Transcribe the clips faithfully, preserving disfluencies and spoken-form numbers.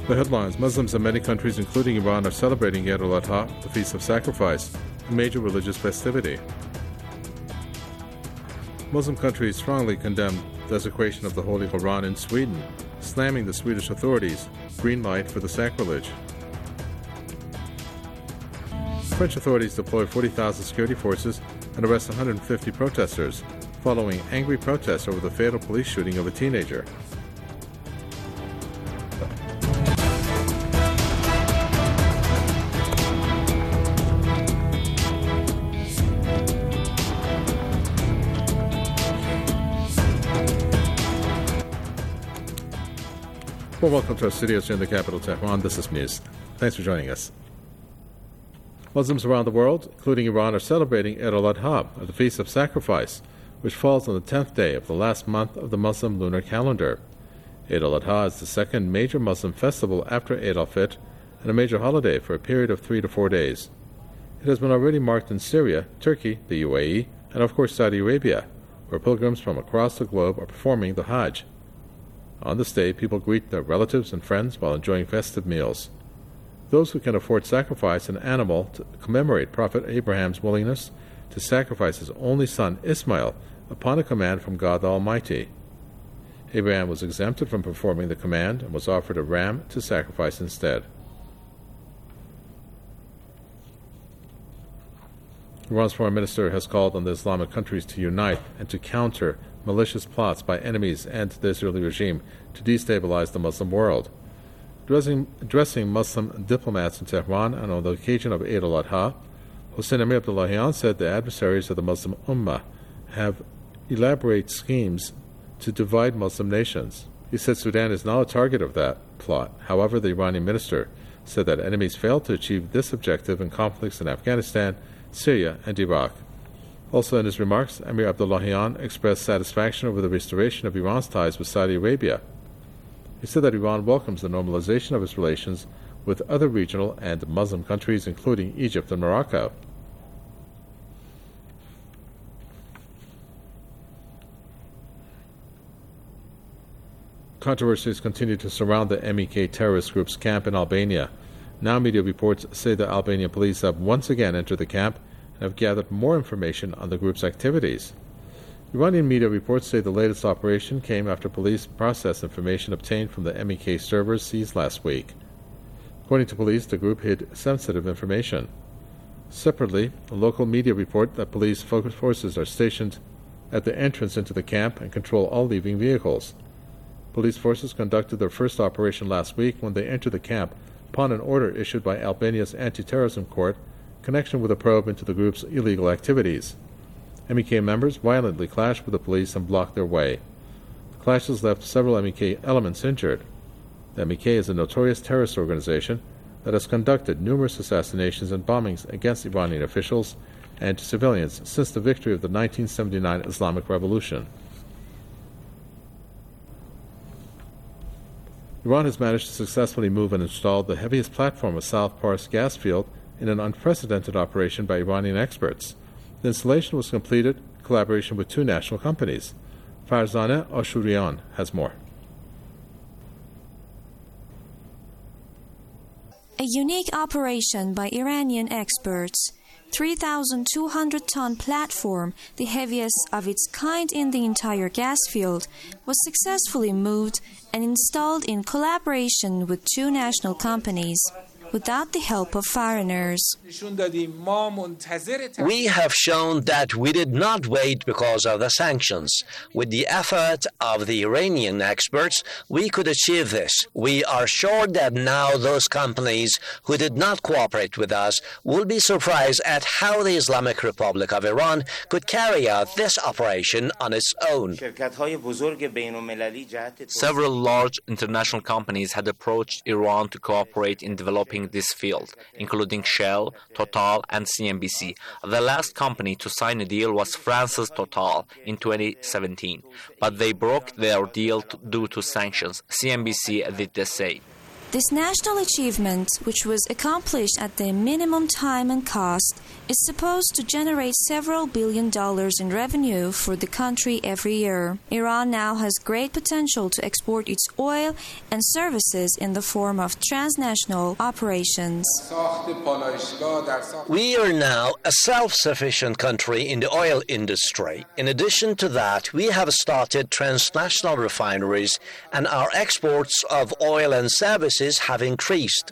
The headlines: Muslims in many countries, including Iran, are celebrating Eid al-Adha, the Feast of Sacrifice, a major religious festivity. Muslim countries strongly condemn desecration of the Holy Quran in Sweden, slamming the Swedish authorities' green light for the sacrilege. French authorities deploy forty thousand security forces and arrest one hundred fifty protesters, following angry protests over the fatal police shooting of a teenager. Well, welcome to our studios here in the capital, Tehran. This is News. Thanks for joining us. Muslims around the world, including Iran, are celebrating Eid al-Adha, or the Feast of Sacrifice, which falls on the tenth day of the last month of the Muslim lunar calendar. Eid al-Adha is the second major Muslim festival after Eid al-Fitr and a major holiday for a period of three to four days. It has been already marked in Syria, Turkey, the U A E, and of course Saudi Arabia, where pilgrims from across the globe are performing the Hajj. On this day, people greet their relatives and friends while enjoying festive meals. Those who can afford sacrifice an animal to commemorate Prophet Abraham's willingness to sacrifice his only son Ismail upon a command from God the Almighty. Abraham was exempted from performing the command and was offered a ram to sacrifice instead. Iran's foreign minister has called on the Islamic countries to unite and to counter malicious plots by enemies and the Israeli regime to destabilize the Muslim world. Addressing, addressing Muslim diplomats in Tehran and on the occasion of Eid al-Adha, Hossein Amir Abdullahian said the adversaries of the Muslim Ummah have elaborate schemes to divide Muslim nations. He said Sudan is now a target of that plot. However, the Iranian minister said that enemies failed to achieve this objective in conflicts in Afghanistan, Syria, and Iraq. Also in his remarks, Amir Abdullahian expressed satisfaction over the restoration of Iran's ties with Saudi Arabia. He said that Iran welcomes the normalization of its relations with other regional and Muslim countries, including Egypt and Morocco. Controversies continue to surround the M E K terrorist group's camp in Albania. Now media reports say the Albanian police have once again entered the camp and have gathered more information on the group's activities. Iranian media reports say the latest operation came after police processed information obtained from the M E K servers seized last week. According to police, the group hid sensitive information. Separately, a local media report that police forces are stationed at the entrance into the camp and control all leaving vehicles. Police forces conducted their first operation last week when they entered the camp upon an order issued by Albania's anti-terrorism court in connection with a probe into the group's illegal activities. M E K members violently clashed with the police and blocked their way. The clashes left several M E K elements injured. The M E K is a notorious terrorist organization that has conducted numerous assassinations and bombings against Iranian officials and civilians since the victory of the nineteen seventy-nine Islamic Revolution. Iran has managed to successfully move and install the heaviest platform of South Pars gas field in an unprecedented operation by Iranian experts. The installation was completed in collaboration with two national companies. Farzaneh Ashurian has more. A unique operation by Iranian experts. three thousand two hundred ton platform, the heaviest of its kind in the entire gas field, was successfully moved and installed in collaboration with two national companies, without the help of foreigners. We have shown that we did not wait because of the sanctions. With the effort of the Iranian experts, we could achieve this. We are sure that now those companies who did not cooperate with us will be surprised at how the Islamic Republic of Iran could carry out this operation on its own. Several large international companies had approached Iran to cooperate in developing this field, including Shell, Total, and C N B C. The last company to sign a deal was France's Total in twenty seventeen, but they broke their deal to, due to sanctions. C N B C did the same. This national achievement, which was accomplished at the minimum time and cost, is supposed to generate several billion dollars in revenue for the country every year. Iran now has great potential to export its oil and services in the form of transnational operations. We are now a self-sufficient country in the oil industry. In addition to that, we have started transnational refineries, and our exports of oil and services have increased.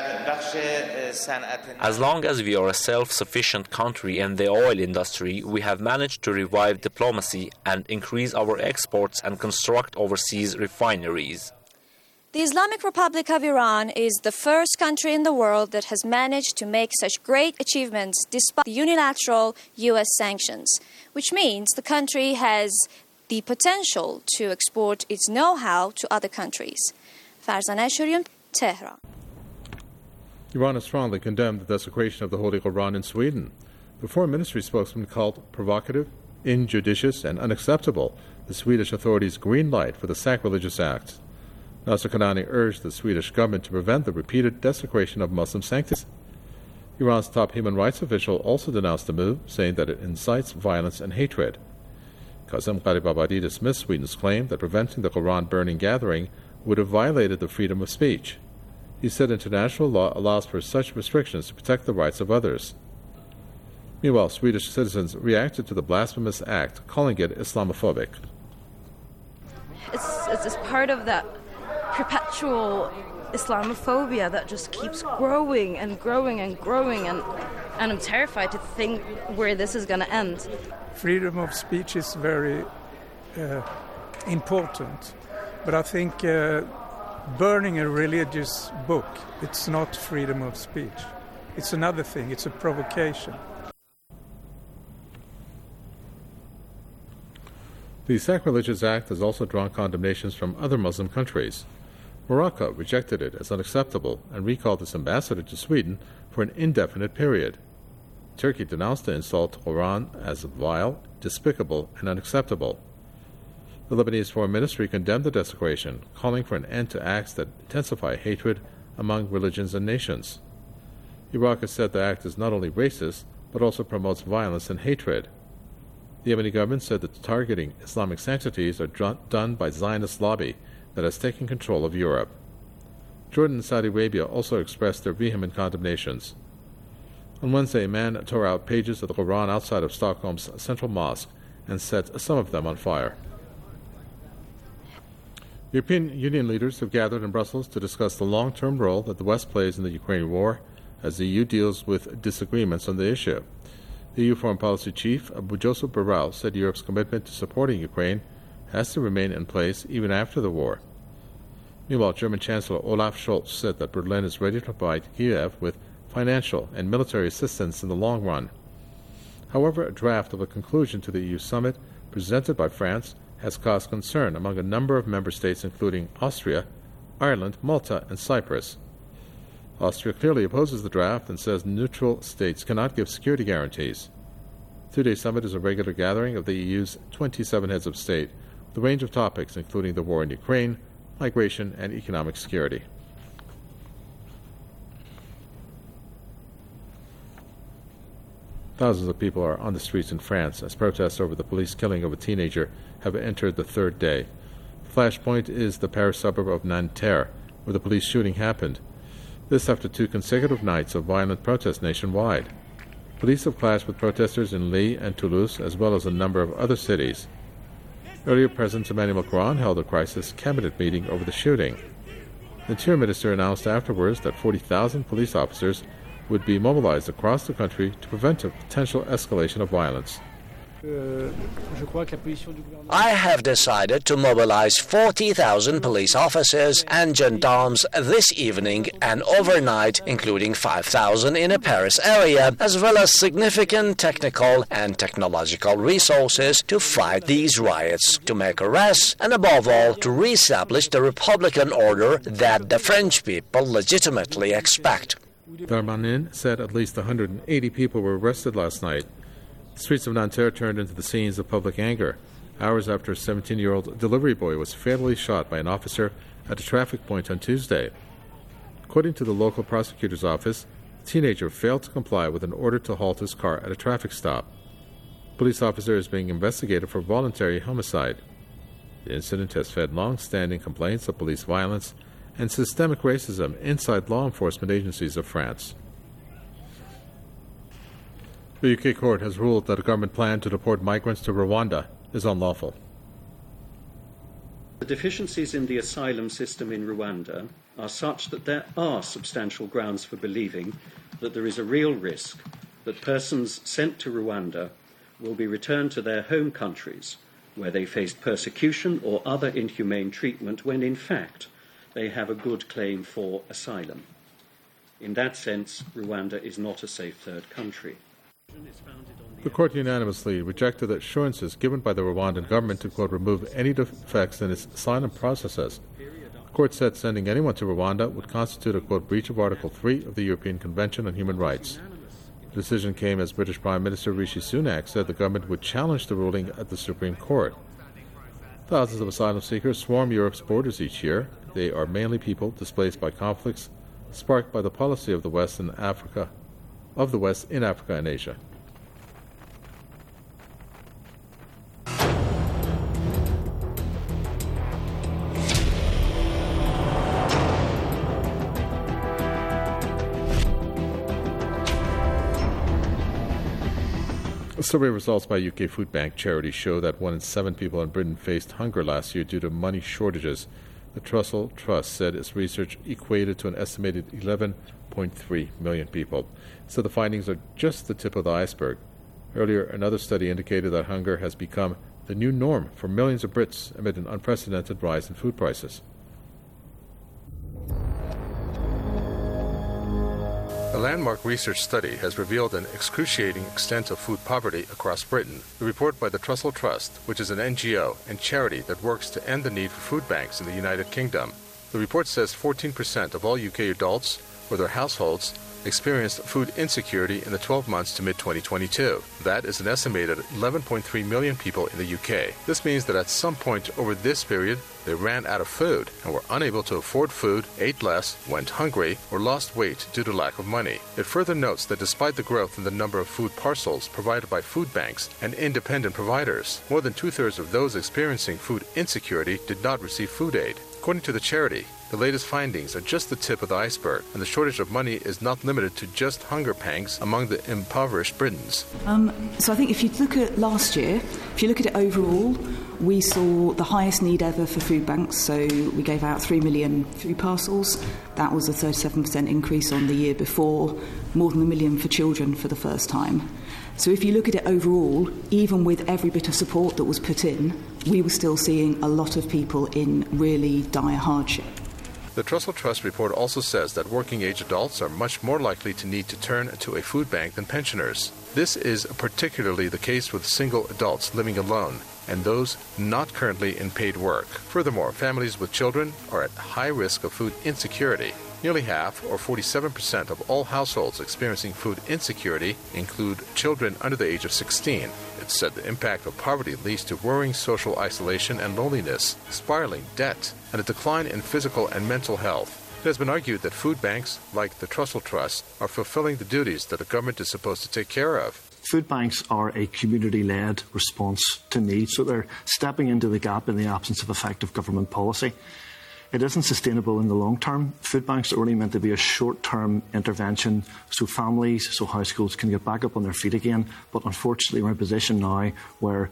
As long as we are a self-sufficient country in the oil industry, we have managed to revive diplomacy and increase our exports and construct overseas refineries. The Islamic Republic of Iran is the first country in the world that has managed to make such great achievements despite the unilateral U S sanctions, which means the country has the potential to export its know-how to other countries. Farzaneh Shurian, Tehran. Iran has strongly condemned the desecration of the Holy Quran in Sweden. The Foreign Ministry spokesman called provocative, injudicious, and unacceptable the Swedish authorities' green light for the sacrilegious act. Nasser Kanani urged the Swedish government to prevent the repeated desecration of Muslim sanctuaries. Iran's top human rights official also denounced the move, saying that it incites violence and hatred. Kazem Gharibabadi dismissed Sweden's claim that preventing the Quran burning gathering would have violated the freedom of speech. He said international law allows for such restrictions to protect the rights of others. Meanwhile, Swedish citizens reacted to the blasphemous act, calling it Islamophobic. It's, it's, it's part of that perpetual Islamophobia that just keeps growing and growing and growing, and, and I'm terrified to think where this is going to end. Freedom of speech is very uh, important. But I think uh, burning a religious book, it's not freedom of speech. It's another thing. It's a provocation. The Sacrilegious Act has also drawn condemnations from other Muslim countries. Morocco rejected it as unacceptable and recalled its ambassador to Sweden for an indefinite period. Turkey denounced the insult to Quran as vile, despicable, and unacceptable. The Lebanese Foreign Ministry condemned the desecration, calling for an end to acts that intensify hatred among religions and nations. Iraq has said the act is not only racist, but also promotes violence and hatred. The Yemeni government said that targeting Islamic sanctities are dr- done by Zionist lobby that has taken control of Europe. Jordan and Saudi Arabia also expressed their vehement condemnations. On Wednesday, a man tore out pages of the Quran outside of Stockholm's central mosque and set some of them on fire. European Union leaders have gathered in Brussels to discuss the long-term role that the West plays in the Ukraine war as the E U deals with disagreements on the issue. The E U Foreign Policy Chief, Joseph Borrell, said Europe's commitment to supporting Ukraine has to remain in place even after the war. Meanwhile, German Chancellor Olaf Scholz said that Berlin is ready to provide Kiev with financial and military assistance in the long run. However, a draft of a conclusion to the E U summit presented by France has caused concern among a number of member states, including Austria, Ireland, Malta, and Cyprus. Austria clearly opposes the draft and says neutral states cannot give security guarantees. The two-day summit is a regular gathering of the E U's twenty-seven heads of state, with a range of topics including the war in Ukraine, migration, and economic security. Thousands of people are on the streets in France as protests over the police killing of a teenager have entered the third day. The flashpoint is the Paris suburb of Nanterre, where the police shooting happened. This after two consecutive nights of violent protest nationwide. Police have clashed with protesters in Lille and Toulouse, as well as a number of other cities. Earlier, President Emmanuel Macron held a crisis cabinet meeting over the shooting. The Interior Minister announced afterwards that forty thousand police officers would be mobilized across the country to prevent a potential escalation of violence. I have decided to mobilize forty thousand police officers and gendarmes this evening and overnight, including five thousand in a Paris area, as well as significant technical and technological resources to fight these riots, to make arrests, and above all, to re-establish the republican order that the French people legitimately expect. Darmanin said at least one hundred eighty people were arrested last night. The streets of Nanterre turned into the scenes of public anger, hours after a seventeen-year-old delivery boy was fatally shot by an officer at a traffic point on Tuesday. According to the local prosecutor's office, the teenager failed to comply with an order to halt his car at a traffic stop. The police officer is being investigated for voluntary homicide. The incident has fed long-standing complaints of police violence and systemic racism inside law enforcement agencies of France. The U K court has ruled that a government plan to deport migrants to Rwanda is unlawful. The deficiencies in the asylum system in Rwanda are such that there are substantial grounds for believing that there is a real risk that persons sent to Rwanda will be returned to their home countries where they faced persecution or other inhumane treatment when in fact they have a good claim for asylum. In that sense, Rwanda is not a safe third country. The court unanimously rejected assurances given by the Rwandan government to, quote, remove any defects in its asylum processes. The court said sending anyone to Rwanda would constitute a, quote, breach of Article three of the European Convention on Human Rights. The decision came as British Prime Minister Rishi Sunak said the government would challenge the ruling at the Supreme Court. Thousands of asylum seekers swarm Europe's borders each year. They are mainly people displaced by conflicts sparked by the policy of the West in Africa, of the West in Africa and Asia. Survey results by U K Food Bank charity show that one in seven people in Britain faced hunger last year due to money shortages. The Trussell Trust said its research equated to an estimated eleven point three million people. So the findings are just the tip of the iceberg. Earlier, another study indicated that hunger has become the new norm for millions of Brits amid an unprecedented rise in food prices. A landmark research study has revealed an excruciating extent of food poverty across Britain. The report by the Trussell Trust, which is an N G O and charity that works to end the need for food banks in the United Kingdom. The report says fourteen percent of all U K adults or their households experienced food insecurity in the twelve months to mid twenty twenty-two. That is an estimated eleven point three million people in the U K. This means that at some point over this period, they ran out of food and were unable to afford food, ate less, went hungry, or lost weight due to lack of money. It further notes that despite the growth in the number of food parcels provided by food banks and independent providers, more than two-thirds of those experiencing food insecurity did not receive food aid. According to the charity, the latest findings are just the tip of the iceberg, and the shortage of money is not limited to just hunger pangs among the impoverished Britons. Um, so I think if you look at last year, if you look at it overall, we saw the highest need ever for food banks. So we gave out three million food parcels. That was a thirty-seven percent increase on the year before, more than a million for children for the first time. So if you look at it overall, even with every bit of support that was put in, we were still seeing a lot of people in really dire hardship. The Trussell Trust report also says that working-age adults are much more likely to need to turn to a food bank than pensioners. This is particularly the case with single adults living alone and those not currently in paid work. Furthermore, families with children are at high risk of food insecurity. Nearly half, or forty-seven percent, of all households experiencing food insecurity include children under the age of sixteen. It said the impact of poverty leads to worrying social isolation and loneliness, spiraling debt, and a decline in physical and mental health. It has been argued that food banks, like the Trussell Trust, are fulfilling the duties that the government is supposed to take care of. Food banks are a community-led response to need, so they're stepping into the gap in the absence of effective government policy. It isn't sustainable in the long term. Food banks are only meant to be a short-term intervention so families, so households can get back up on their feet again. But unfortunately, we're in a position now where,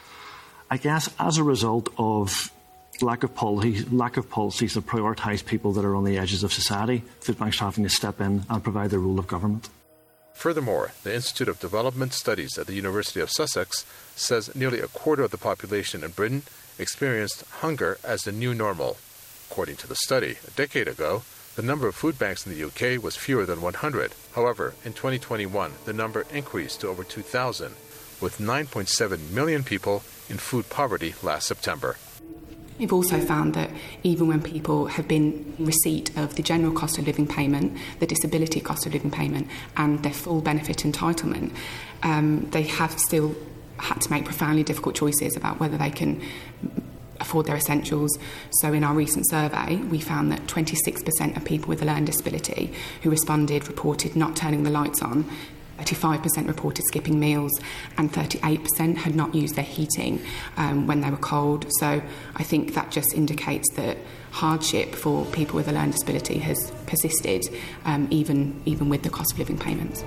I guess, as a result of lack of policy, lack of policies that prioritise people that are on the edges of society, food banks are having to step in and provide the role of government. Furthermore, the Institute of Development Studies at the University of Sussex says nearly a quarter of the population in Britain experienced hunger as the new normal. According to the study, a decade ago, the number of food banks in the U K was fewer than one hundred. However, in twenty twenty-one, the number increased to over two thousand, with nine point seven million people in food poverty last September. We've also found that even when people have been in receipt of the general cost of living payment, the disability cost of living payment, and their full benefit entitlement, um, they have still had to make profoundly difficult choices about whether they can afford their essentials. So in our recent survey, we found that twenty-six percent of people with a learning disability who responded reported not turning the lights on, thirty-five percent reported skipping meals, and thirty-eight percent had not used their heating um, when they were cold. So I think that just indicates that hardship for people with a learning disability has persisted, um, even, even with the cost of living payments.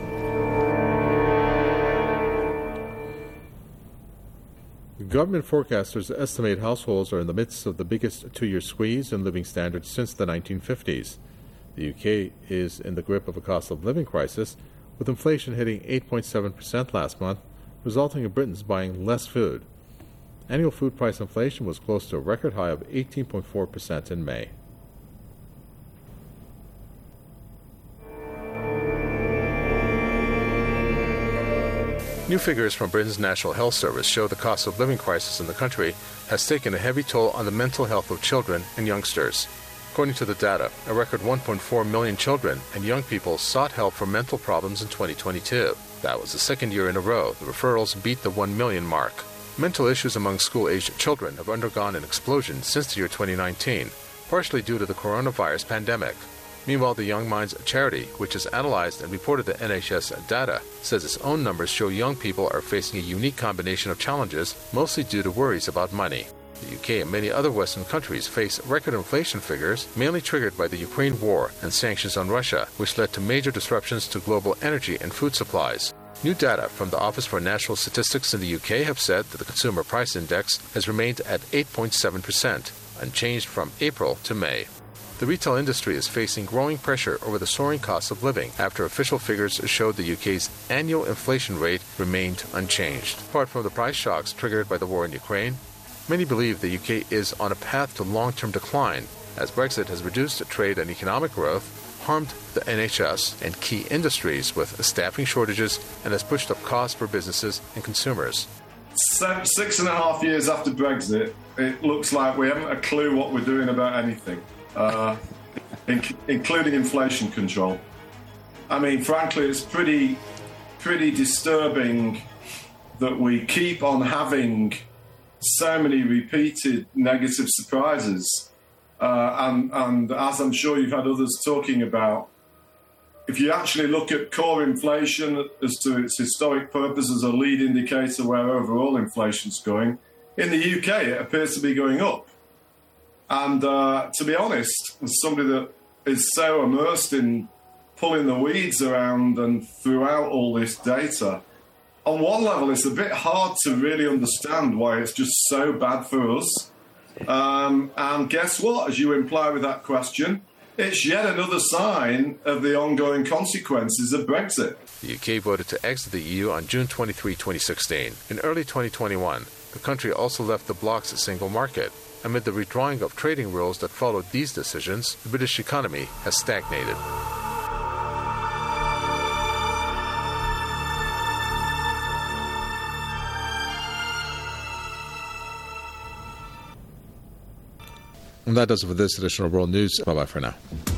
Government forecasters estimate households are in the midst of the biggest two-year squeeze in living standards since the nineteen fifties. The U K is in the grip of a cost of living crisis, with inflation hitting eight point seven percent last month, resulting in Britons buying less food. Annual food price inflation was close to a record high of eighteen point four percent in May. New figures from Britain's National Health Service show the cost of living crisis in the country has taken a heavy toll on the mental health of children and youngsters. According to the data, a record one point four million children and young people sought help for mental problems in twenty twenty-two. That was the second year in a row the referrals beat the one million mark. Mental issues among school-aged children have undergone an explosion since the year twenty nineteen, partially due to the coronavirus pandemic. Meanwhile, the Young Minds charity, which has analyzed and reported the N H S data, says its own numbers show young people are facing a unique combination of challenges, mostly due to worries about money. The U K and many other Western countries face record inflation figures, mainly triggered by the Ukraine war and sanctions on Russia, which led to major disruptions to global energy and food supplies. New data from the Office for National Statistics in the U K have said that the Consumer Price Index has remained at eight point seven percent, unchanged from April to May. The retail industry is facing growing pressure over the soaring cost of living after official figures showed the U K's annual inflation rate remained unchanged. Apart from the price shocks triggered by the war in Ukraine, many believe the U K is on a path to long-term decline as Brexit has reduced trade and economic growth, harmed the N H S and key industries with staffing shortages, and has pushed up costs for businesses and consumers. Six and a half years after Brexit, it looks like we haven't a clue what we're doing about anything. Uh, in, including inflation control. I mean, frankly, it's pretty, pretty disturbing that we keep on having so many repeated negative surprises. Uh, and, and as I'm sure you've had others talking about, if you actually look at core inflation as to its historic purpose as a lead indicator where overall inflation's going, in the U K it appears to be going up. And uh, to be honest, as somebody that is so immersed in pulling the weeds around and throughout all this data, on one level it's a bit hard to really understand why it's just so bad for us. Um, and guess what? As you imply with that question, it's yet another sign of the ongoing consequences of Brexit. The U K voted to exit the E U on June twenty-third, twenty sixteen. In early twenty twenty-one, the country also left the bloc's single market. Amid the redrawing of trading rules that followed these decisions, the British economy has stagnated. And that does it for this edition of World News. Bye-bye for now.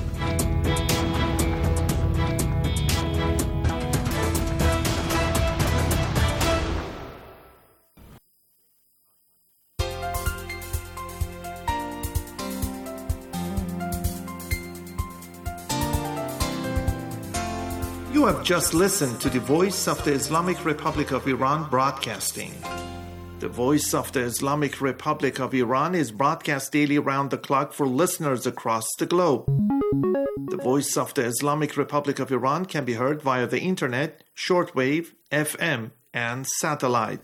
You have just listened to the Voice of the Islamic Republic of Iran broadcasting. The Voice of the Islamic Republic of Iran is broadcast daily round the clock for listeners across the globe. The Voice of the Islamic Republic of Iran can be heard via the internet, shortwave, F M, and satellite.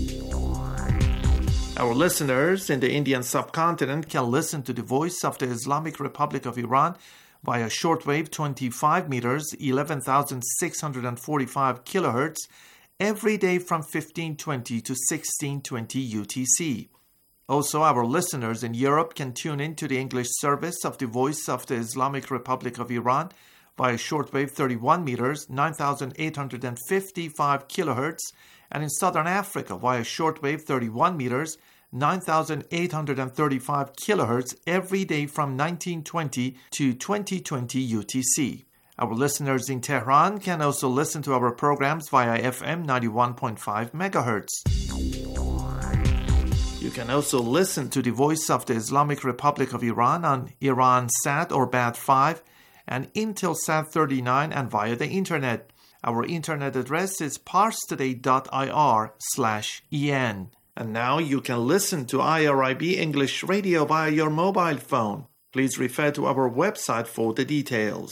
Our listeners in the Indian subcontinent can listen to the Voice of the Islamic Republic of Iran via shortwave twenty-five meters, eleven thousand six hundred forty-five kilohertz, every day from fifteen twenty to sixteen twenty U T C. Also, our listeners in Europe can tune in to the English service of the Voice of the Islamic Republic of Iran via shortwave thirty-one meters, nine thousand eight hundred fifty-five kilohertz, and in Southern Africa via shortwave thirty-one meters, nine thousand eight hundred thirty-five kilohertz every day from nineteen twenty to twenty twenty U T C. Our listeners in Tehran can also listen to our programs via F M ninety-one point five megahertz. You can also listen to the Voice of the Islamic Republic of Iran on Iransat or B A D five and Intelsat thirty-nine and via the internet. Our internet address is parstoday.ir slash en. And now you can listen to I R I B English Radio via your mobile phone. Please refer to our website for the details.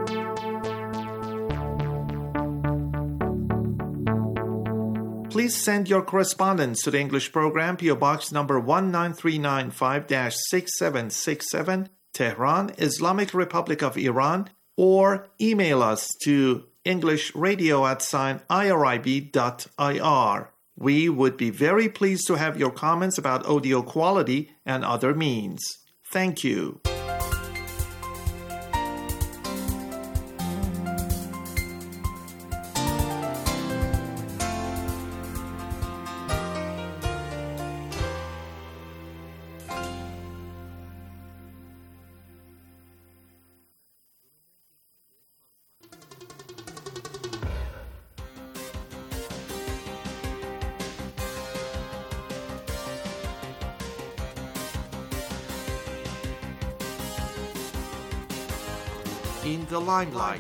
Please send your correspondence to the English program, P O Box number one nine three nine five dash six seven six seven, Tehran, Islamic Republic of Iran, or email us to englishradio at sign irib dot ir. We would be very pleased to have your comments about audio quality and other means. Thank you. In the limelight.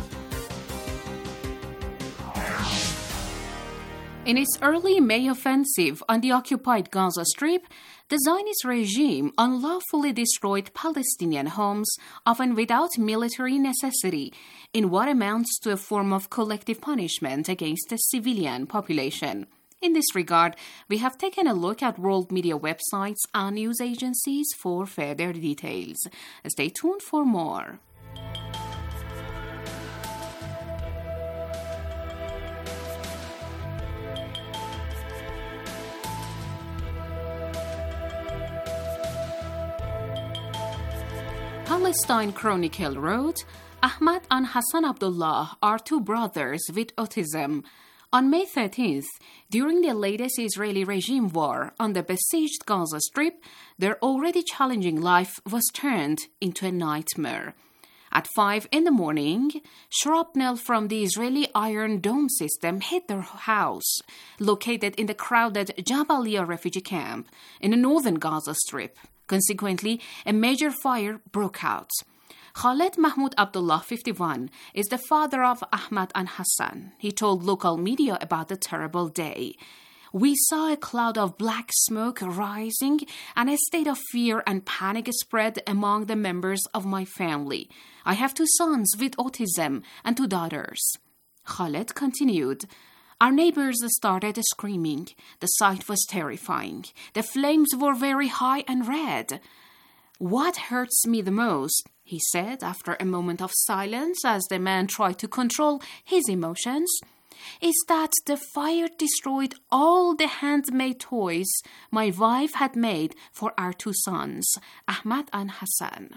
In its early May offensive on the occupied Gaza Strip, the Zionist regime unlawfully destroyed Palestinian homes, often without military necessity, in what amounts to a form of collective punishment against the civilian population. In this regard, we have taken a look at world media websites and news agencies for further details. Stay tuned for more. Palestine Chronicle wrote, Ahmad and Hassan Abdullah are two brothers with autism. On May thirteenth, during the latest Israeli regime war on the besieged Gaza Strip, their already challenging life was turned into a nightmare. At five in the morning, shrapnel from the Israeli Iron Dome system hit their house, located in the crowded Jabalia refugee camp in the northern Gaza Strip. Consequently, a major fire broke out. Khaled Mahmoud Abdullah, fifty-one, is the father of Ahmad and Hassan. He told local media about the terrible day. We saw a cloud of black smoke rising and a state of fear and panic spread among the members of my family. I have two sons with autism and two daughters. Khaled continued, Our neighbors started screaming. The sight was terrifying. The flames were very high and red. What hurts me the most, he said after a moment of silence as the man tried to control his emotions, is that the fire destroyed all the handmade toys my wife had made for our two sons, Ahmad and Hassan.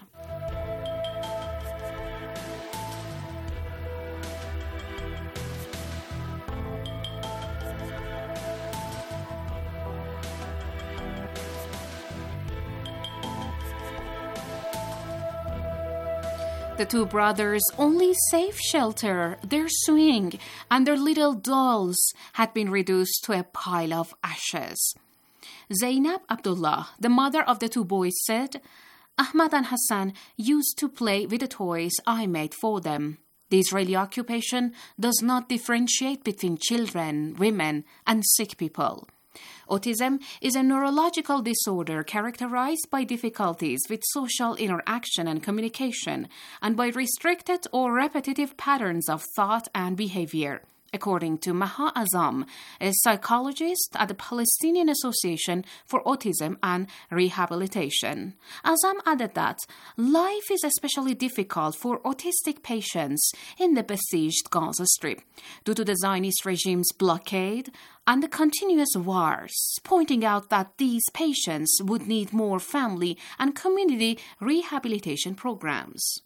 The two brothers' only safe shelter, their swing, and their little dolls had been reduced to a pile of ashes. Zainab Abdullah, the mother of the two boys, said, Ahmad and Hassan used to play with the toys I made for them. The Israeli occupation does not differentiate between children, women, and sick people. Autism is a neurological disorder characterized by difficulties with social interaction and communication, and by restricted or repetitive patterns of thought and behavior, according to Maha Azam, a psychologist at the Palestinian Association for Autism and Rehabilitation. Azam added that life is especially difficult for autistic patients in the besieged Gaza Strip due to the Zionist regime's blockade and the continuous wars, pointing out that these patients would need more family and community rehabilitation programs.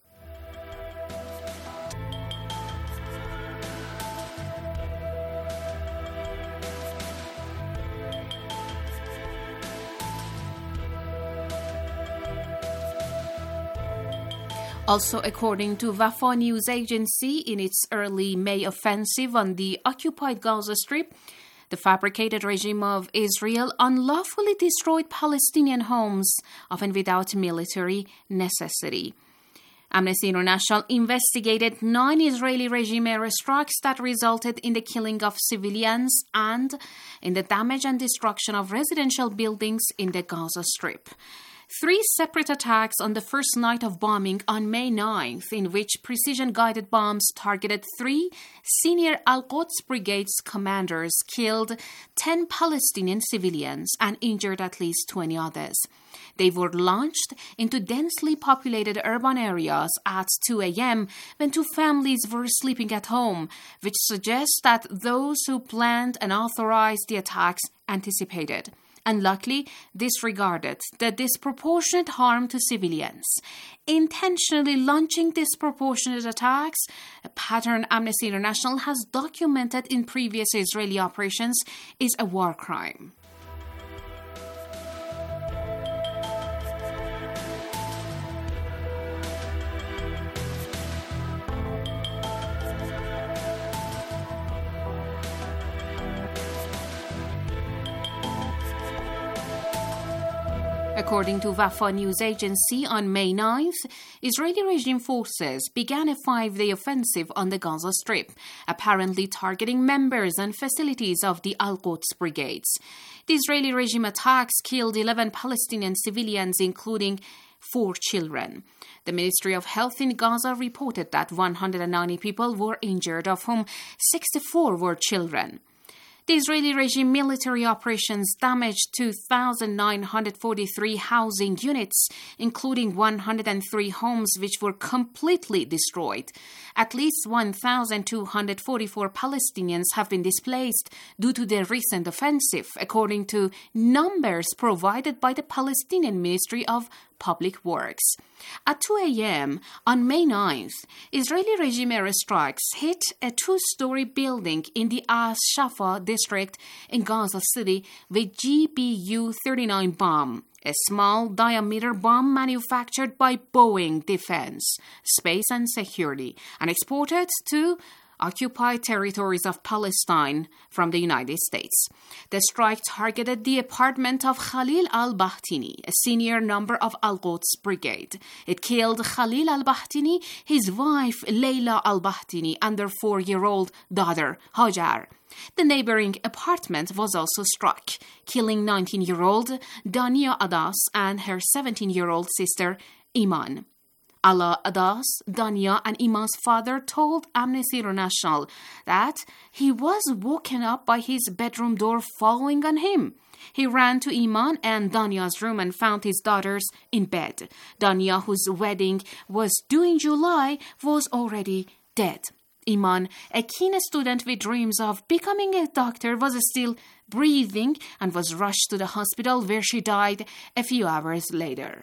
Also, according to Wafa news agency, in its early May offensive on the occupied Gaza Strip, The fabricated regime of Israel unlawfully destroyed Palestinian homes, often without military necessity. Amnesty International investigated nine Israeli regime airstrikes that resulted in the killing of civilians and in the damage and destruction of residential buildings in the Gaza Strip. Three separate attacks on the first night of bombing on May ninth, in which precision-guided bombs targeted three senior Al-Quds Brigade's commanders, killed ten Palestinian civilians and injured at least twenty others. They were launched into densely populated urban areas at two a.m. when two families were sleeping at home, which suggests that those who planned and authorized the attacks anticipated and luckily disregarded the disproportionate harm to civilians. Intentionally launching disproportionate attacks, a pattern Amnesty International has documented in previous Israeli operations, is a war crime. According to Wafa news agency, on May ninth, Israeli regime forces began a five-day offensive on the Gaza Strip, apparently targeting members and facilities of the Al-Quds Brigades. The Israeli regime attacks killed eleven Palestinian civilians, including four children. The Ministry of Health in Gaza reported that one hundred ninety people were injured, of whom sixty-four were children. The Israeli regime military operations damaged two thousand nine hundred forty-three housing units, including one hundred three homes which were completely destroyed. At least one thousand two hundred forty-four Palestinians have been displaced due to the recent offensive, according to numbers provided by the Palestinian Ministry of Public Works. At two a.m. on May ninth, Israeli regime airstrikes hit a two-story building in the As-Shafa district in Gaza City with G B U thirty-nine bomb, a small diameter bomb manufactured by Boeing Defense, Space and Security, and exported to occupied territories of Palestine from the United States. The strike targeted the apartment of Khalil al-Bahtini, a senior member of Al-Quds Brigade. It killed Khalil al-Bahtini, his wife Leila al-Bahtini, and their four-year-old daughter Hajar. The neighboring apartment was also struck, killing nineteen-year-old Dania Adas and her seventeen-year-old sister Iman. Ala Adas, Dania, and Iman's father told Amnesty International that he was woken up by his bedroom door falling on him. He ran to Iman and Dania's room and found his daughters in bed. Dania, whose wedding was due in July, was already dead. Iman, a keen student with dreams of becoming a doctor, was still breathing and was rushed to the hospital, where she died a few hours later.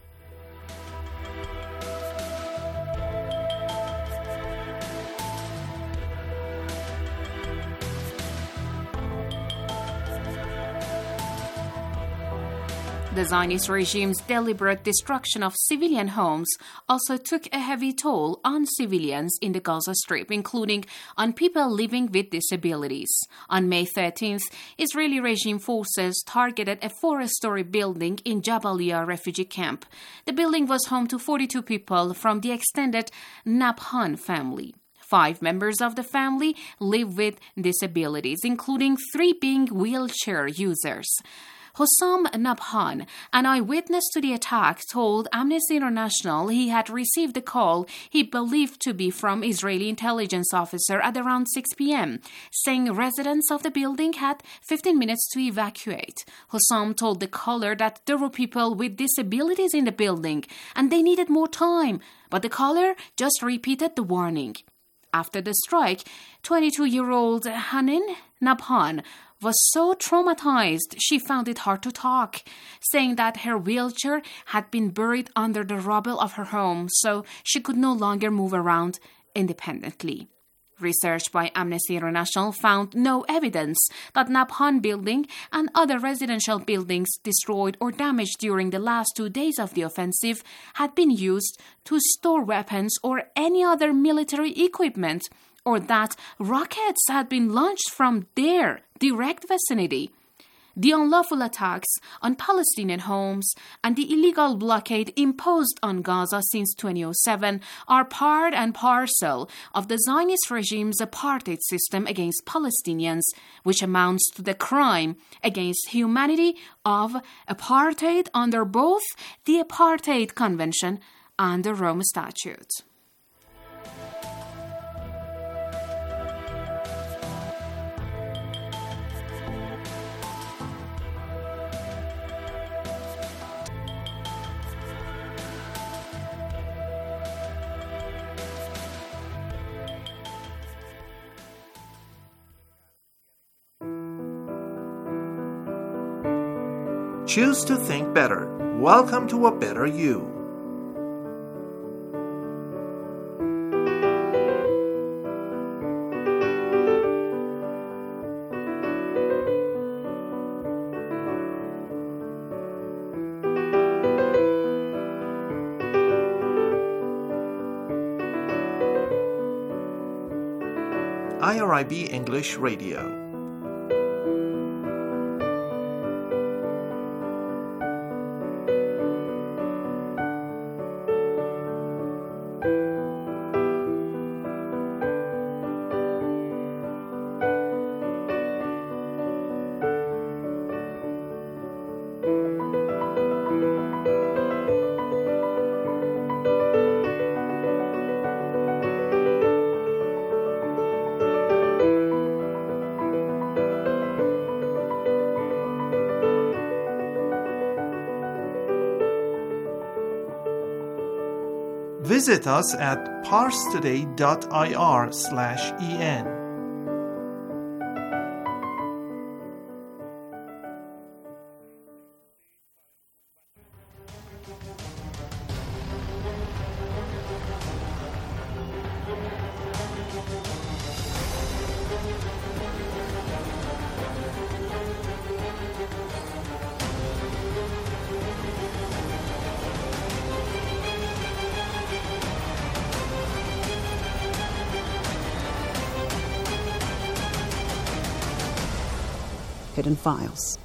The Zionist regime's deliberate destruction of civilian homes also took a heavy toll on civilians in the Gaza Strip, including on people living with disabilities. On May thirteenth, Israeli regime forces targeted a four-story building in Jabalia refugee camp. The building was home to forty-two people from the extended Nabhan family. Five members of the family live with disabilities, including three being wheelchair users. Hossam Nabhan, an eyewitness to the attack, told Amnesty International he had received a call he believed to be from Israeli intelligence officer at around six p.m., saying residents of the building had fifteen minutes to evacuate. Hossam told the caller that there were people with disabilities in the building and they needed more time, but the caller just repeated the warning. After the strike, twenty-two-year-old Hanin Nabhan was so traumatized she found it hard to talk, saying that her wheelchair had been buried under the rubble of her home, so she could no longer move around independently. Research by Amnesty International found no evidence that Nabhan building and other residential buildings destroyed or damaged during the last two days of the offensive had been used to store weapons or any other military equipment or that rockets had been launched from their direct vicinity. The unlawful attacks on Palestinian homes and the illegal blockade imposed on Gaza since two thousand seven are part and parcel of the Zionist regime's apartheid system against Palestinians, which amounts to the crime against humanity of apartheid under both the Apartheid Convention and the Rome Statute. Choose to think better. Welcome to a better you. I R I B English Radio. Visit us at parstoday.ir slash en. Hidden Files.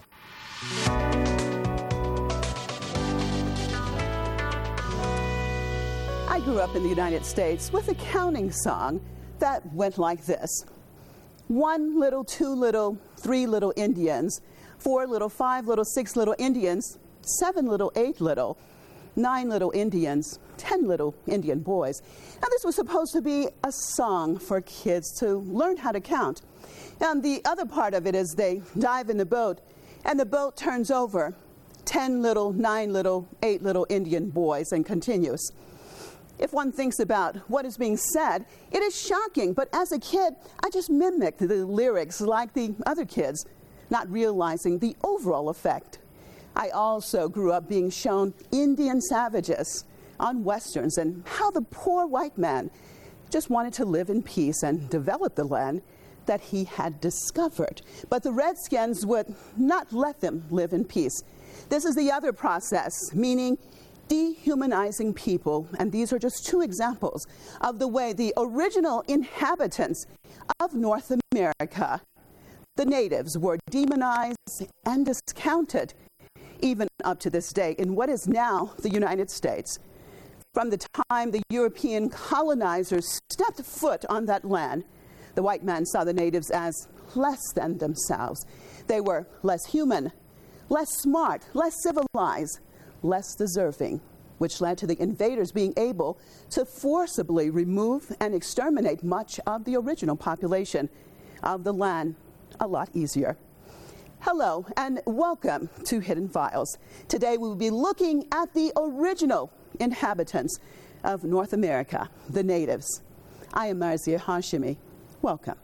I grew up in the United States with a counting song that went like this. One little, two little, three little Indians, four little, five little, six little Indians, seven little, eight little, nine little Indians, ten little Indian boys. Now this was supposed to be a song for kids to learn how to count. And the other part of it is they dive in the boat, and the boat turns over. Ten little, nine little, eight little Indian boys, and continues. If one thinks about what is being said, it is shocking. But as a kid, I just mimicked the lyrics like the other kids, not realizing the overall effect. I also grew up being shown Indian savages on Westerns and how the poor white man just wanted to live in peace and develop the land that he had discovered. But the Redskins would not let them live in peace. This is the other process, meaning dehumanizing people. And these are just two examples of the way the original inhabitants of North America, the natives, were demonized and discounted, even up to this day, in what is now the United States. From the time the European colonizers stepped foot on that land, the white man saw the natives as less than themselves. They were less human, less smart, less civilized, less deserving, which led to the invaders being able to forcibly remove and exterminate much of the original population of the land a lot easier. Hello, and welcome to Hidden Files. Today we will be looking at the original inhabitants of North America, the natives. I am Marzia Hashimi. Welcome.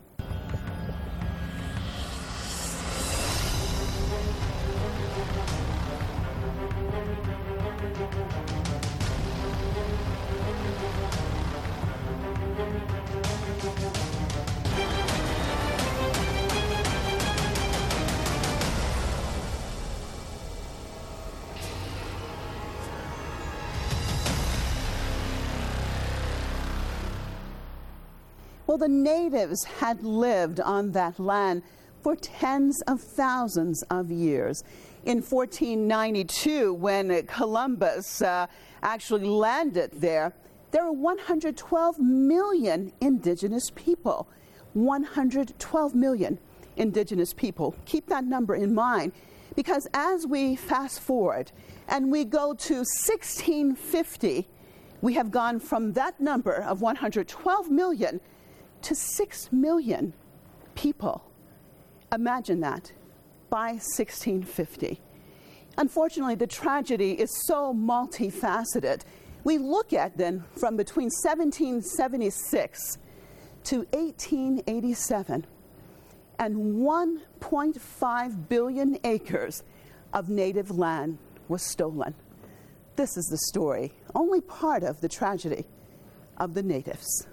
Well, the natives had lived on that land for tens of thousands of years. In fourteen ninety-two, when Columbus uh, actually landed there, there were one hundred twelve million indigenous people. one hundred twelve million indigenous people. Keep that number in mind, because as we fast forward and we go to sixteen fifty, we have gone from that number of one hundred twelve million to six million people. Imagine that, by sixteen fifty. Unfortunately, the tragedy is so multifaceted. We look at then from between seventeen seventy-six to eighteen eighty-seven, and one point five billion acres of native land was stolen. This is the story, only part of the tragedy of the natives.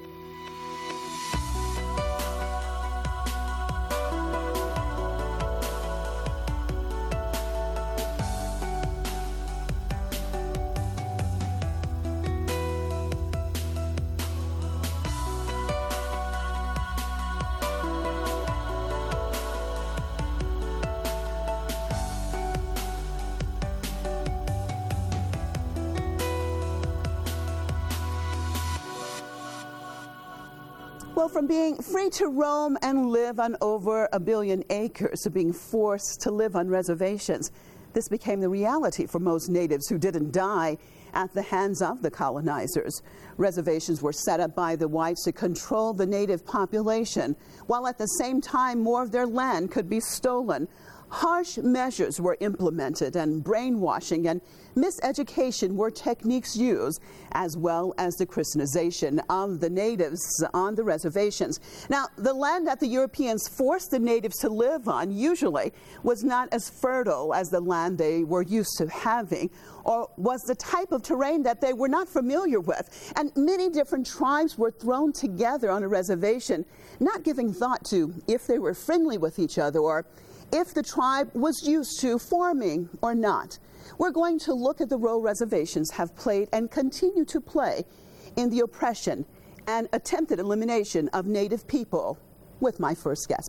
Well, from being free to roam and live on over a billion acres to being forced to live on reservations, this became the reality for most natives who didn't die at the hands of the colonizers. Reservations were set up by the whites to control the native population, while at the same time more of their land could be stolen. Harsh measures were implemented, and brainwashing and miseducation were techniques used, as well as the Christianization of the natives on the reservations. Now, the land that the Europeans forced the natives to live on usually was not as fertile as the land they were used to having, or was the type of terrain that they were not familiar with. And many different tribes were thrown together on a reservation, not giving thought to if they were friendly with each other or if the tribe was used to farming or not. We're going to look at the role reservations have played and continue to play in the oppression and attempted elimination of Native people with my first guest.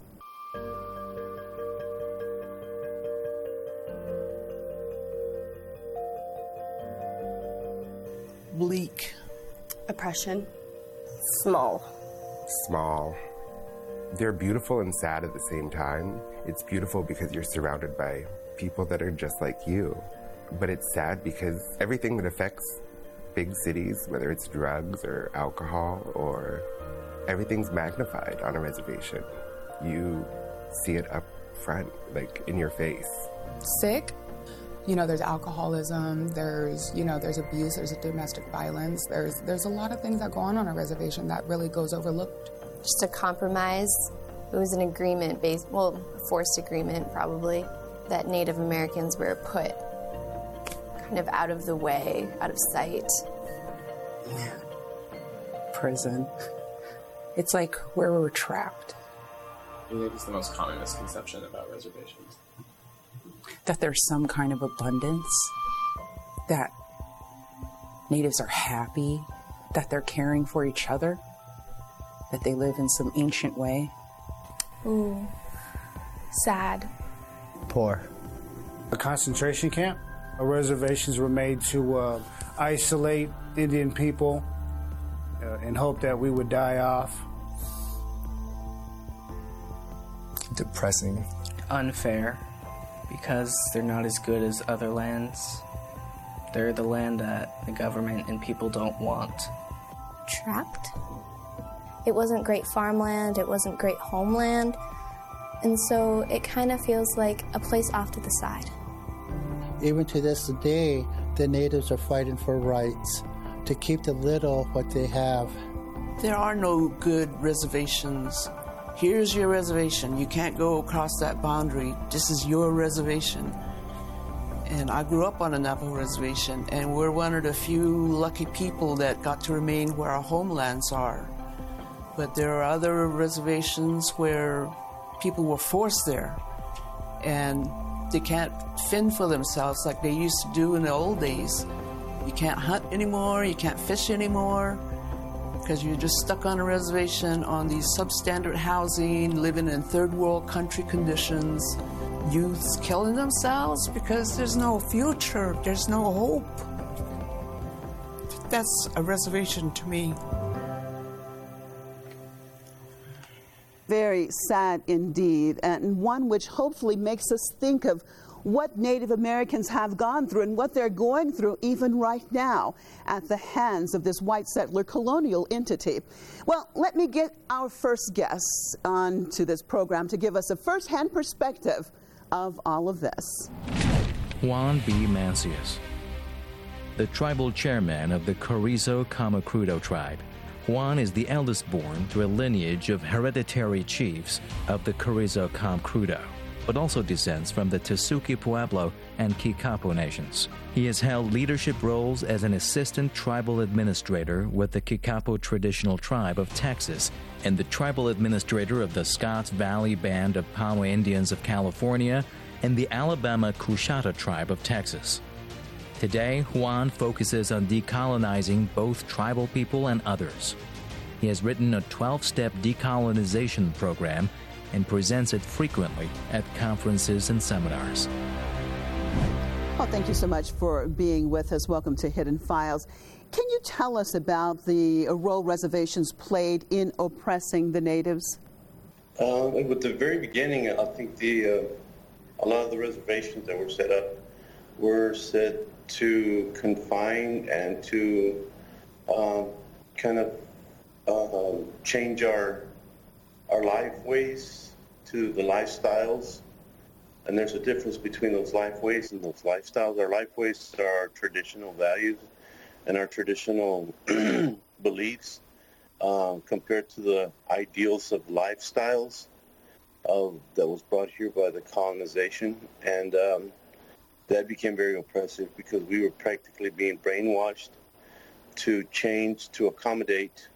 Bleak. Oppression. Small. Small. They're beautiful and sad at the same time. It's beautiful because you're surrounded by people that are just like you. But it's sad because everything that affects big cities, whether it's drugs or alcohol or everything's magnified on a reservation. You see it up front, like in your face. Sick. You know, there's alcoholism, there's, you know, there's abuse, there's domestic violence, there's there's a lot of things that go on on a reservation that really goes overlooked. Just a compromise. It was an agreement based, well, a forced agreement probably, that Native Americans were put kind of out of the way, out of sight. Yeah. Prison. It's like where we're trapped. I think it's the most common misconception about reservations. That there's some kind of abundance, that natives are happy, that they're caring for each other, that they live in some ancient way. Ooh, sad. Poor. A concentration camp. Reservations were made to uh, isolate Indian people uh, in hope that we would die off. Depressing. Unfair, because they're not as good as other lands. They're the land that the government and people don't want. Trapped? It wasn't great farmland, it wasn't great homeland, and so it kind of feels like a place off to the side. Even to this day, the natives are fighting for rights to keep the little what they have. There are no good reservations. Here's your reservation. You can't go across that boundary. This is your reservation. And I grew up on a Navajo reservation, and we're one of the few lucky people that got to remain where our homelands are. But there are other reservations where people were forced there, and they can't fend for themselves like they used to do in the old days. You can't hunt anymore, you can't fish anymore. because you're just stuck on a reservation on these substandard housing, living in third world country conditions. Youths killing themselves because there's no future, there's no hope. That's a reservation to me. Very sad indeed, and one which hopefully makes us think of what Native Americans have gone through and what they're going through even right now at the hands of this white settler colonial entity. Well, let me get our first guest onto this program to give us a first-hand perspective of all of this. Juan B. Mancius, the tribal chairman of the Carrizo Comecrudo tribe. Juan is the eldest born to a lineage of hereditary chiefs of the Carrizo Comecrudo, but also descends from the Tesuque Pueblo and Kikapo nations. He has held leadership roles as an assistant tribal administrator with the Kikapo traditional tribe of Texas and the tribal administrator of the Scotts Valley Band of Paua Indians of California and the Alabama Coushatta tribe of Texas. Today, Juan focuses on decolonizing both tribal people and others. He has written a twelve-step decolonization program and presents it frequently at conferences and seminars. Well, thank you so much for being with us. Welcome to Hidden Files. Can you tell us about the role reservations played in oppressing the natives? Uh, at the very beginning, I think the uh, a lot of the reservations that were set up were set to confine and to uh, kind of uh, change our our life ways to the lifestyles. And there's a difference between those life ways and those lifestyles. Our life ways are our traditional values and our traditional beliefs uh, compared to the ideals of lifestyles uh, that was brought here by the colonization. And um, that became very oppressive because we were practically being brainwashed to change, to accommodate,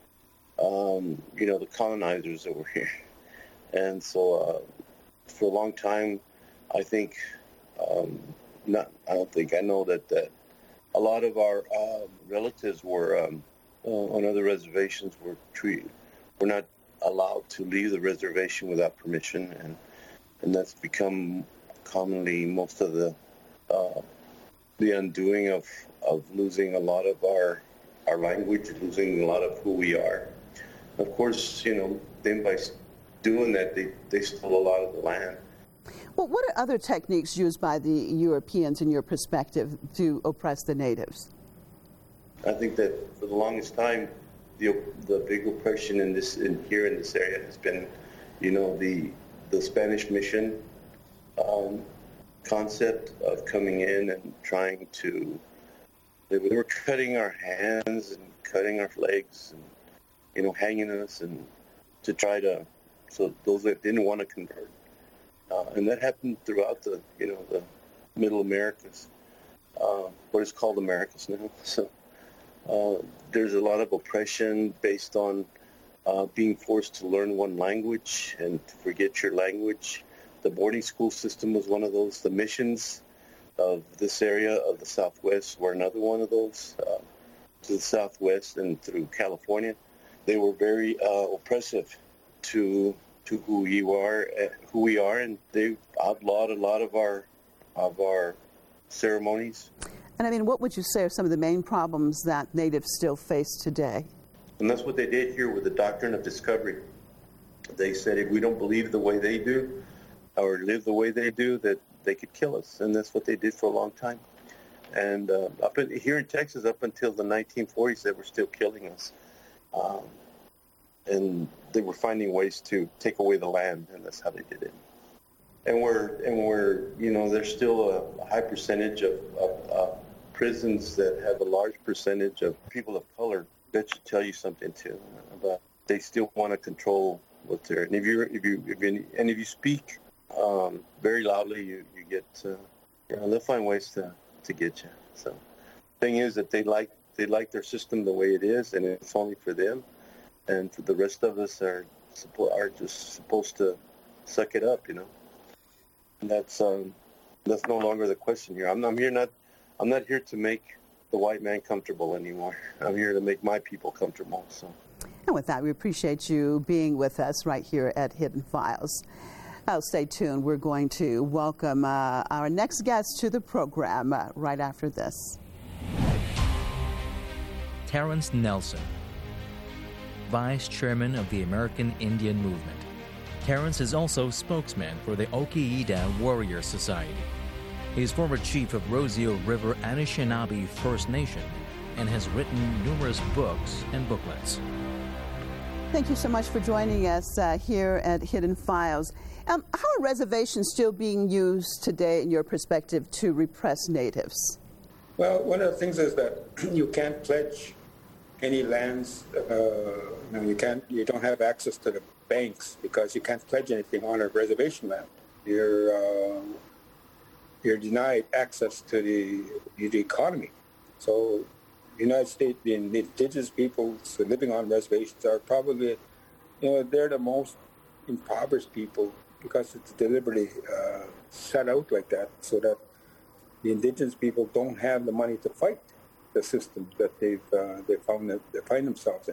um, you know, the colonizers that were here. And so uh, for a long time, I think, um, not, I don't think, I know that, that a lot of our uh, relatives were um, uh, on other reservations were treated, were not allowed to leave the reservation without permission, and and that's become commonly most of the uh, the undoing of, of losing a lot of our our language, losing a lot of who we are. Of course, you know, then by doing that, they, they stole a lot of the land. Well, what are other techniques used by the Europeans, in your perspective, to oppress the natives? I think that for the longest time, the the big oppression in this in here in this area has been, you know, the the Spanish mission um, concept of coming in and trying to. They were cutting our hands and cutting our legs and, you know, hanging us and to try to. So those that didn't want to convert. Uh, and that happened throughout the, you know, the Middle Americas, uh, what is called Americas now. So uh, there's a lot of oppression based on uh, being forced to learn one language and to forget your language. The boarding school system was one of those. The missions of this area of the Southwest were another one of those. Uh, to the Southwest and through California, they were very uh, oppressive to to who you are, uh, who we are, and they outlawed a lot of our of our ceremonies. And I mean, what would you say are some of the main problems that natives still face today? And that's what they did here with the doctrine of discovery. They said if we don't believe the way they do, or live the way they do, that they could kill us, and that's what they did for a long time. And uh, up in, here in Texas, up until the nineteen forties, they were still killing us. Um, and they were finding ways to take away the land, and that's how they did it. And we're, and we're, you know, there's still a, a high percentage of, of uh, prisons that have a large percentage of people of color. That should tell you something too. But they still want to control what's there. And if you, if you, if you, and if you speak um, very loudly, you, you get, uh, you know, they'll find ways to, to get you. So, the thing is that they like, they like their system the way it is, and it's only for them. And the rest of us are are just supposed to suck it up, you know. And that's um, that's no longer the question here. I'm, I'm here not I'm not here to make the white man comfortable anymore. I'm here to make my people comfortable. So. And with that, we appreciate you being with us right here at Hidden Files. Oh, stay tuned. We're going to welcome uh, our next guest to the program uh, right after this. Terrence Nelson, Vice Chairman of the American Indian Movement. Terrence is also spokesman for the Oki-Ida Warrior Society. He is former chief of Roseau River Anishinaabe First Nation and has written numerous books and booklets. Thank you so much for joining us uh, here at Hidden Files. Um, how are reservations still being used today, in your perspective, to repress natives? Well, one of the things is that you can't pledge any lands. Uh, you know, you can't. You don't have access to the banks because you can't pledge anything on a reservation land. You're uh, you're denied access to the the economy. So, the United States, the indigenous peoples living on reservations are probably, you know, they're the most impoverished people because it's deliberately uh, set out like that so that the indigenous people don't have the money to fight the system that they've uh, they found that they find themselves in.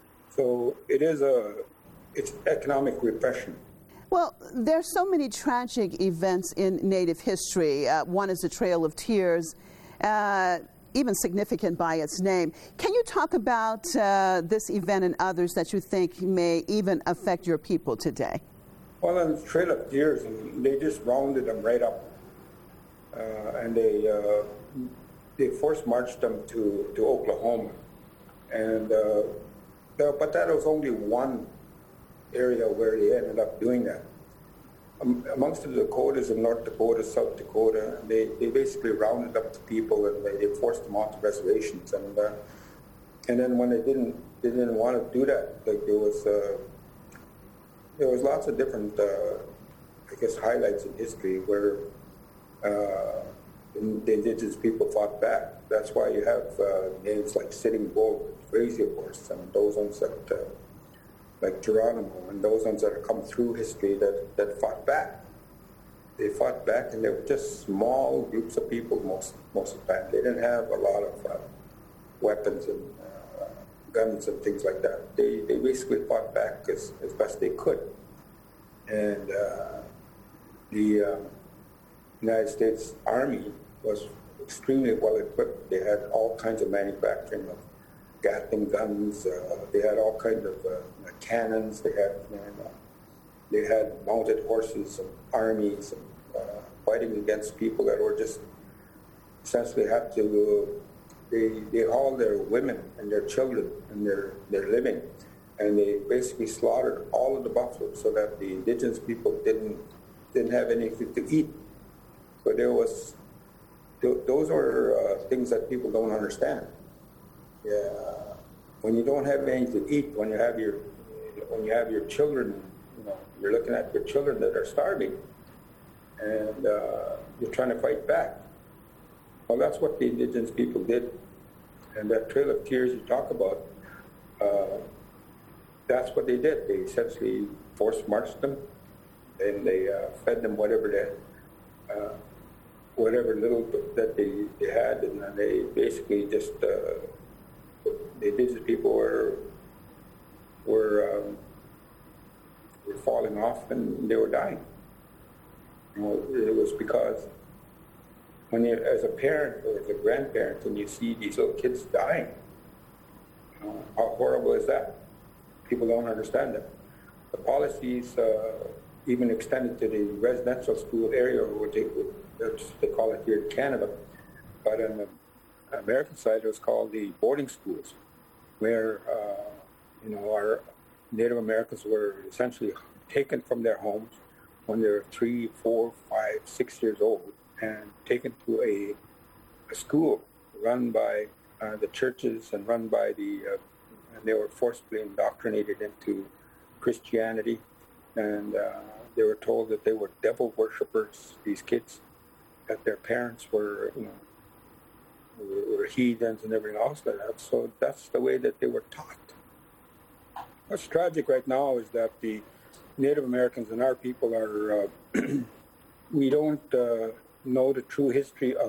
So it is a it's economic repression. Well, there's so many tragic events in Native history. Uh, one is the Trail of Tears, uh, even significant by its name. Can you talk about uh, this event and others that you think may even affect your people today? Well, on the Trail of Tears, they just rounded them right up, uh, and they uh, they force marched them to, to Oklahoma, and uh, the, but that was only one area where they ended up doing that. Um, amongst the Dakotas and North Dakota, South Dakota, they, they basically rounded up the people and they, they forced them onto reservations, and uh, and then when they didn't they didn't want to do that, like there was. Uh, There was lots of different, uh, I guess, highlights in history where uh, the indigenous people fought back. That's why you have uh, names like Sitting Bull, Crazy Horse, and those ones that, uh, like Geronimo, and those ones that have come through history that, that fought back. They fought back, and they were just small groups of people most most of the time. They didn't have a lot of uh, weapons and guns and things like that. They they basically fought back as, as best they could. And uh, the uh, United States Army was extremely well equipped. They had all kinds of manufacturing of Gatling guns. Uh, they had all kinds of uh, cannons. They had you know, they had mounted horses and armies and, uh, fighting against people that were just essentially had to They, they hauled their women and their children and their, their living, and they basically slaughtered all of the buffalo so that the indigenous people didn't didn't have anything to eat. So there was, th- those are uh, things that people don't understand. Yeah, when you don't have anything to eat, when you have your when you have your children, you know, you're looking at your children that are starving, and uh, you're trying to fight back. Well, that's what the indigenous people did. And that Trail of Tears you talk about, uh, that's what they did. They essentially force marched them, and they uh, fed them whatever they, uh, whatever little that they, they had, and they basically just, uh, the indigenous people were, were, um, were falling off and they were dying. You know, it was because when you, as a parent or as a grandparent, when you see these little kids dying, you know, how horrible is that? People don't understand that. The policies uh, even extended to the residential school area, or what they, they call it here in Canada. But on the American side, it was called the boarding schools, where uh, you know our Native Americans were essentially taken from their homes when they were three, four, five, six years old, and taken to a, a school run by uh, the churches and run by the, uh, and they were forcibly indoctrinated into Christianity, and uh, they were told that they were devil worshippers, these kids, that their parents were, you know, were, were heathens and everything else like that. So that's the way that they were taught. What's tragic right now is that the Native Americans and our people are, uh, we don't, uh, know the true history of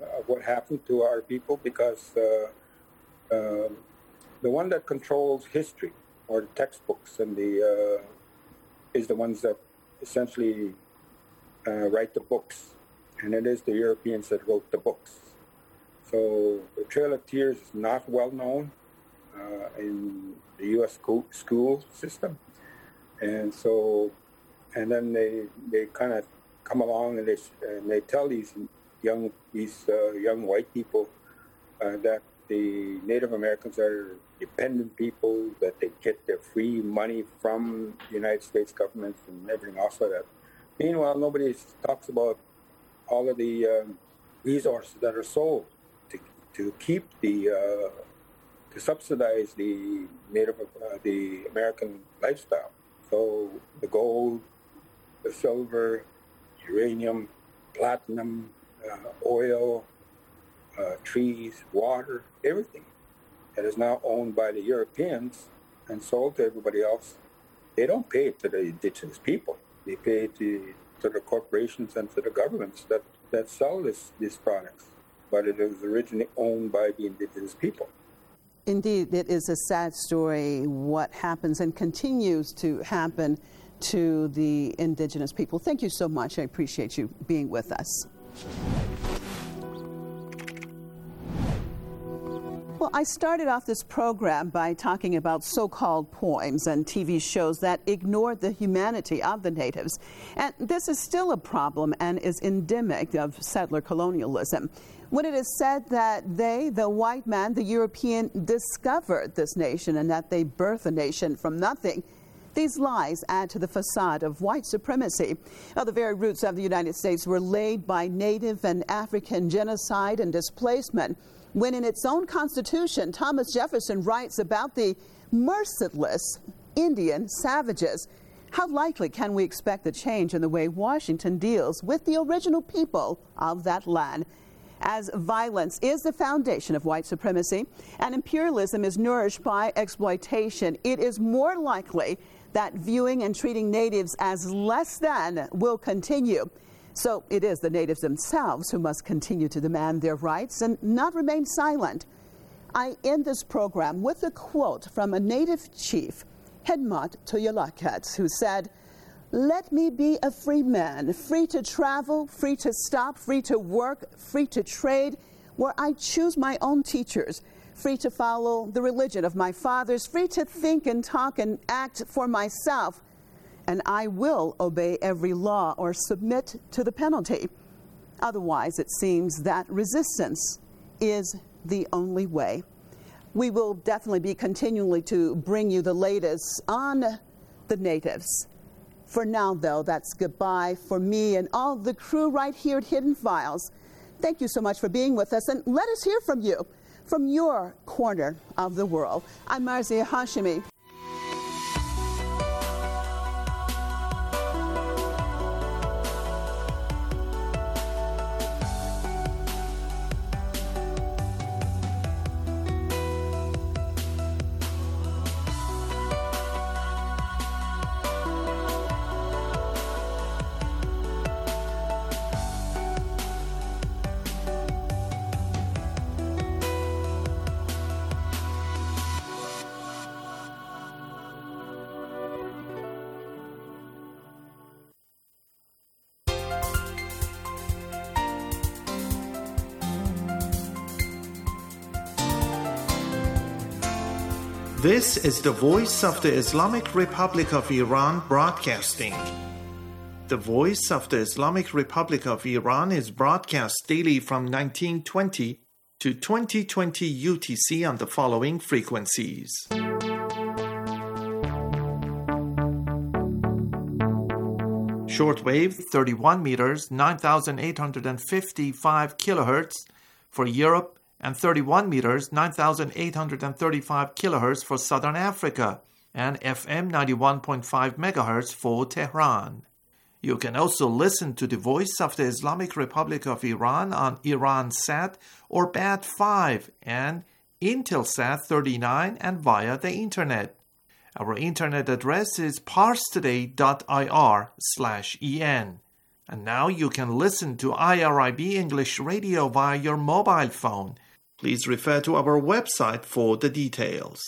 of what happened to our people, because uh, uh, the one that controls history or the textbooks and the uh, is the ones that essentially uh, write the books, and it is the Europeans that wrote the books. So the Trail of Tears is not well known uh, in the U S school, school system, and so and then they they kind of come along and they and they tell these young these uh, young white people uh, that the Native Americans are dependent people, that they get their free money from the United States government and everything else like that. Meanwhile, nobody talks about all of the um, resources that are sold to to keep the uh, to subsidize the Native uh, the American lifestyle. So the gold, the silver, uranium, platinum, uh, oil, uh, trees, water, everything that is now owned by the Europeans and sold to everybody else. They don't pay it to the indigenous people. They pay it to, to the corporations and to the governments that, that sell this, these products. But it was originally owned by the indigenous people. Indeed, it is a sad story what happens and continues to happen to the indigenous people. Thank you so much. I appreciate you being with us. Well, I started off this program by talking about so-called poems and T V shows that ignored the humanity of the natives. And this is still a problem and is endemic of settler colonialism. When it is said that they, the white man, the European, discovered this nation and that they birthed a nation from nothing, these lies add to the facade of white supremacy. Now, the very roots of the United States were laid by Native and African genocide and displacement, when in its own Constitution, Thomas Jefferson writes about the merciless Indian savages. How likely can we expect a change in the way Washington deals with the original people of that land? As violence is the foundation of white supremacy and imperialism is nourished by exploitation, it is more likely that viewing and treating natives as less than will continue. So it is the natives themselves who must continue to demand their rights and not remain silent. I end this program with a quote from a native chief, Hedmot Tuyalakats, who said, "Let me be a free man, free to travel, free to stop, free to work, free to trade, where I choose my own teachers, free to follow the religion of my fathers, free to think and talk and act for myself, and I will obey every law or submit to the penalty. Otherwise, it seems that resistance is the only way." We will definitely be continually to bring you the latest on the natives. For now, though, that's goodbye for me and all the crew right here at Hidden Files. Thank you so much for being with us, and let us hear from you, from your corner of the world. I'm Marzia Hashimi. This is the Voice of the Islamic Republic of Iran broadcasting. The Voice of the Islamic Republic of Iran is broadcast daily from nineteen twenty to twenty twenty U T C on the following frequencies. Shortwave thirty-one meters, nine thousand eight hundred fifty-five kilohertz for Europe, and thirty-one meters, nine thousand eight hundred thirty-five kilohertz for Southern Africa, and F M ninety-one point five megahertz for Tehran. You can also listen to the Voice of the Islamic Republic of Iran on Iransat or B A T five and Intelsat thirty-nine and via the Internet. Our Internet address is parstoday dot I R slash en. And now you can listen to I R I B English Radio via your mobile phone. Please refer to our website for the details.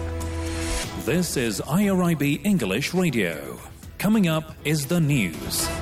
This is I R I B English Radio. Coming up is the news.